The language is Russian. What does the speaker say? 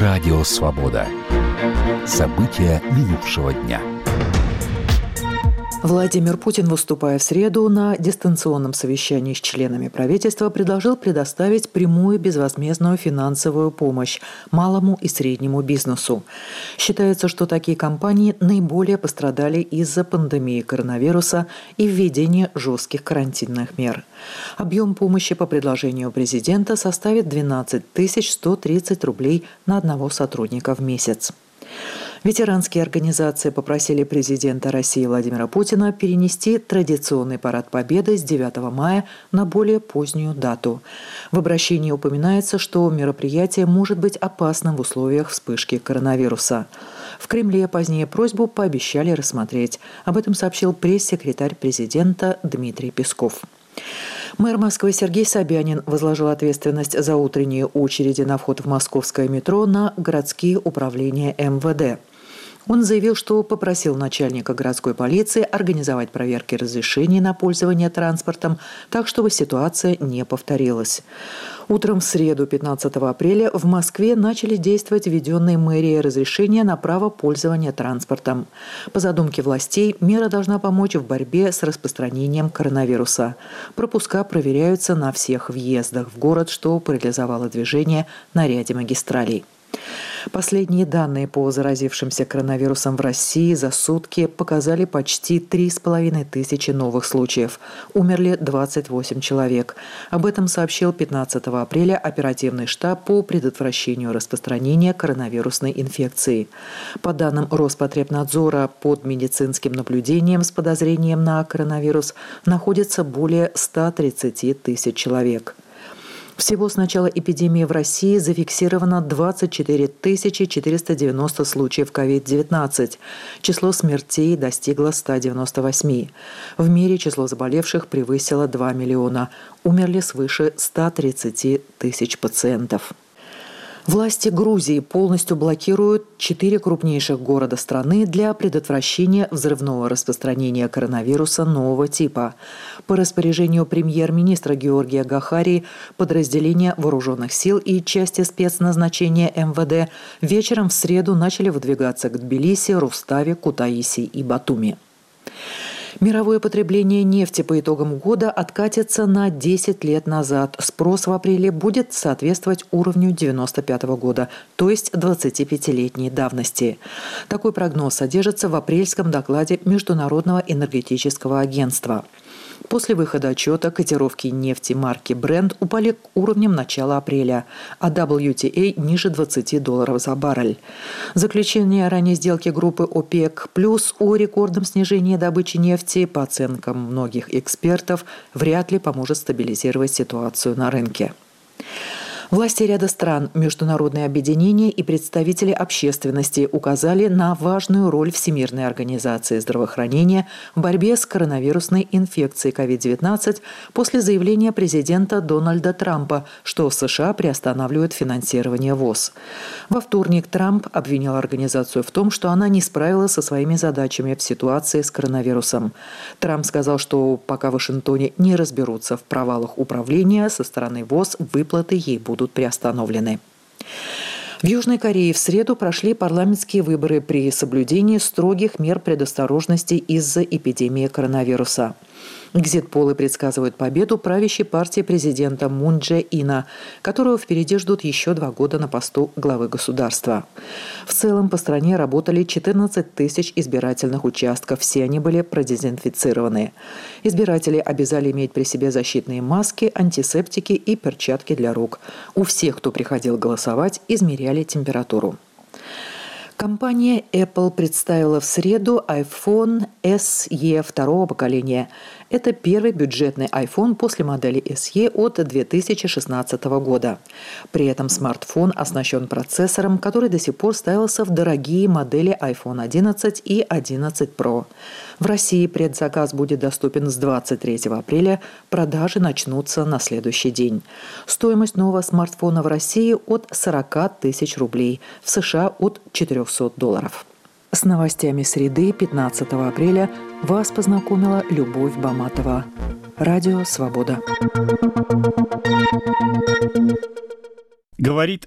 Радио «Свобода». События минувшего дня. Владимир Путин, выступая в среду на дистанционном совещании с членами правительства, предложил предоставить прямую безвозмездную финансовую помощь малому и среднему бизнесу. Считается, что такие компании наиболее пострадали из-за пандемии коронавируса и введения жестких карантинных мер. Объем помощи по предложению президента составит 12 130 рублей на одного сотрудника в месяц. Ветеранские организации попросили президента России Владимира Путина перенести традиционный парад Победы с 9 мая на более позднюю дату. В обращении упоминается, что мероприятие может быть опасным в условиях вспышки коронавируса. В Кремле позднее просьбу пообещали рассмотреть. Об этом сообщил пресс-секретарь президента Дмитрий Песков. Мэр Москвы Сергей Собянин возложил ответственность за утренние очереди на вход в московское метро на городские управления МВД. Он заявил, что попросил начальника городской полиции организовать проверки разрешений на пользование транспортом, так, чтобы ситуация не повторилась. Утром в среду, 15 апреля, в Москве начали действовать введенные мэрией разрешения на право пользования транспортом. По задумке властей, мера должна помочь в борьбе с распространением коронавируса. Пропуска проверяются на всех въездах в город, что парализовало движение на ряде магистралей. Последние данные по заразившимся коронавирусом в России за сутки показали почти 3500 новых случаев. Умерли 28 человек. Об этом сообщил 15 апреля оперативный штаб по предотвращению распространения коронавирусной инфекции. По данным Роспотребнадзора, под медицинским наблюдением с подозрением на коронавирус находится более 130 тысяч человек. Всего с начала эпидемии в России зафиксировано 24 490 случаев COVID-19. Число смертей достигло 198. В мире число заболевших превысило 2 миллиона. Умерли свыше 130 тысяч пациентов. Власти Грузии полностью блокируют 4 крупнейших города страны для предотвращения взрывного распространения коронавируса нового типа. По распоряжению премьер-министра Георгия Гахарии подразделения вооруженных сил и части спецназначения МВД вечером в среду начали выдвигаться к Тбилиси, Руставе, Кутаиси и Батуми. Мировое потребление нефти по итогам года откатится на 10 лет назад. Спрос в апреле будет соответствовать уровню 1995 года, то есть 25-летней давности. Такой прогноз содержится в апрельском докладе Международного энергетического агентства. После выхода отчета котировки нефти марки Brent упали к уровням начала апреля, а WTI ниже $20 за баррель. Заключение ранней сделки группы ОПЕК+ о рекордном снижении добычи нефти, по оценкам многих экспертов, вряд ли поможет стабилизировать ситуацию на рынке. Власти ряда стран, международные объединения и представители общественности указали на важную роль Всемирной организации здравоохранения в борьбе с коронавирусной инфекцией COVID-19 после заявления президента Дональда Трампа, что США приостанавливают финансирование ВОЗ. Во вторник Трамп обвинил организацию в том, что она не справилась со своими задачами в ситуации с коронавирусом. Трамп сказал, что пока в Вашингтоне не разберутся в провалах управления со стороны ВОЗ, выплаты ей будут приостановлены. В Южной Корее в среду прошли парламентские выборы при соблюдении строгих мер предосторожности из-за эпидемии коронавируса. Экзит-полы предсказывают победу правящей партии президента Мун Чжэ Ина, которого впереди ждут еще 2 года на посту главы государства. В целом по стране работали 14 тысяч избирательных участков, все они были продезинфицированы. Избиратели обязали иметь при себе защитные маски, антисептики и перчатки для рук. У всех, кто приходил голосовать, измеряли температуру. Компания Apple представила в среду iPhone SE второго поколения. Это первый бюджетный iPhone после модели SE от 2016 года. При этом смартфон оснащен процессором, который до сих пор ставился в дорогие модели iPhone 11 и 11 Pro. В России предзаказ будет доступен с 23 апреля, продажи начнутся на следующий день. Стоимость нового смартфона в России от 40 тысяч рублей, в США от $400. С новостями среды 15 апреля вас познакомила Любовь Баматова. Радио «Свобода». Говорит